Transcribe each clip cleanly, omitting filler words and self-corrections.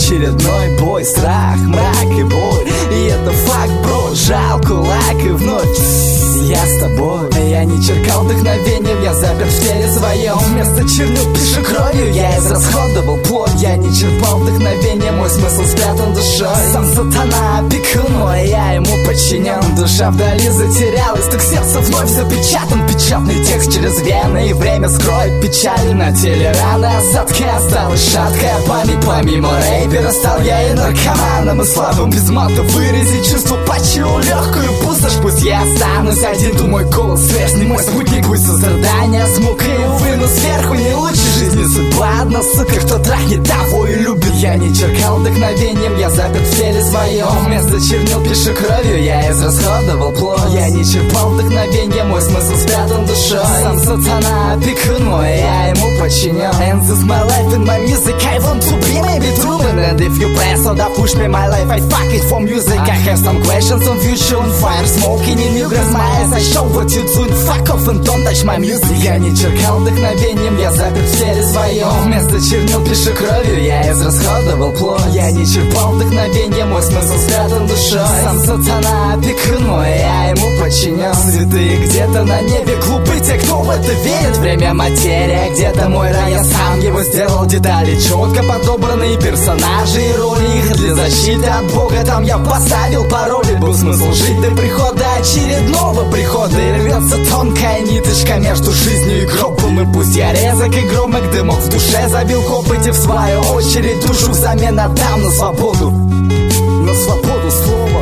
очередной бой. Страх, мрак и боль, и это факт, бро. Жал кулак и вновь я с тобой. Я не черкал вдохновением, я запер в теле своем. Вместо чернил пишу кровью, я израсходовал плоть. Я не черпал вдохновения, мой смысл спрятан душой. Сам сатана опекун мой, я ему подчинен. Душа вдали затерялась, так сердце вновь запечатан. Печатный текст через вены, и время скроет печаль. На теле раны, осадки, осталась шаткая память. Помимо рэпера стал я и наркоманом, и слабым без мата выразить чувство почему легкую пустошь. Пусть я останусь один, то мой голос сверстный, мой спутник. Пусть сострадание смог и увы, но сверху не лучше жизни судьба. Одна сука, кто трахнет того и любит. Я не черкал вдохновением, я заперт в теле своем. Вместо чернил пишу кровью, я израсходовал плоть. Я не черпал вдохновения, мой смысл спрятан душой. Сам сатана опекун мой, я ему подчинен. And this my life and my music, I want to be maybe true. And if you press or push me my life, I fuck it for music. I have some questions on future, on fire, smoking in you, grass my eyes, I show what you do. Fuck off and don't touch my music. Я не черкал вдохновением, я заперт в теле своем. Вместо чернил пишу кровью, я израсходовал плоть. Я не черпал вдохновения, мой смысл спрятан душой. Сам сатана опекун мой, я ему подчинен. Святые где-то на небе, глупы те, кто в это верит. Время материя, где-то мой рай, я сам его сделал. Детали четко подобранные, персонажи и роли. Их для защиты от Бога там я поставил пароли. Был смысл жить до прихода очередного прихода. И рвется тонкая ниточка между жизнью и гробом. И пусть я резок и громок, дымок в душе забил копоти. В свою очередь душу взамен отдам на свободу. На свободу слова.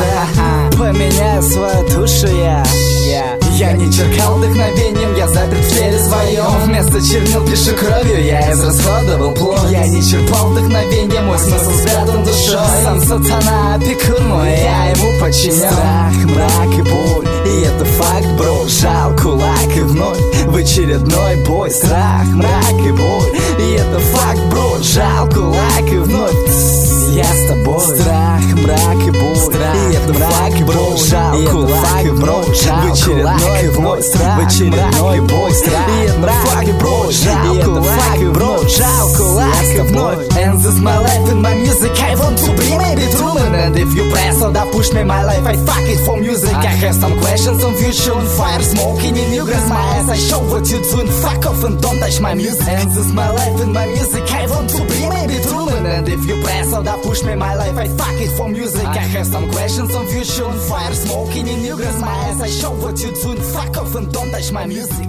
Поменяю свою душу я. Я не черкал вдохновением, я заперт в теле своем. Вместо чернил пишу кровью, я израсходовал плоть. Я не черпал вдохновения, мой смысл спрятан душой. Сам сатана опекун мой, я ему подчинен. Страх, мрак и боль, и это факт, бро. Жал кулак и вновь в очередной бой. Страх, мрак и боль, и это факт, бро. Жал кулак и вновь я с тобой. Страх, мрак и боль, и это факт, бро. Жал кулак и вновь в очередной бой. В очередной бой. И это факт, бро. Жал кулак и вновь. Жал кулак и вновь. And this my life and my music, I want to be maybe true. And if you press or push me my life, I fuck it for music. I have some questions on future, on fire, smoking in you, grass my eyes, I show what you do. And fuck off and don't touch my music. And this my life and my music, I want to be maybe true. And if you press or push me my life, I fuck it for music. I have some questions on future, on fire, smoking in you, grass my eyes, I show what you do. And fuck off and don't touch my music.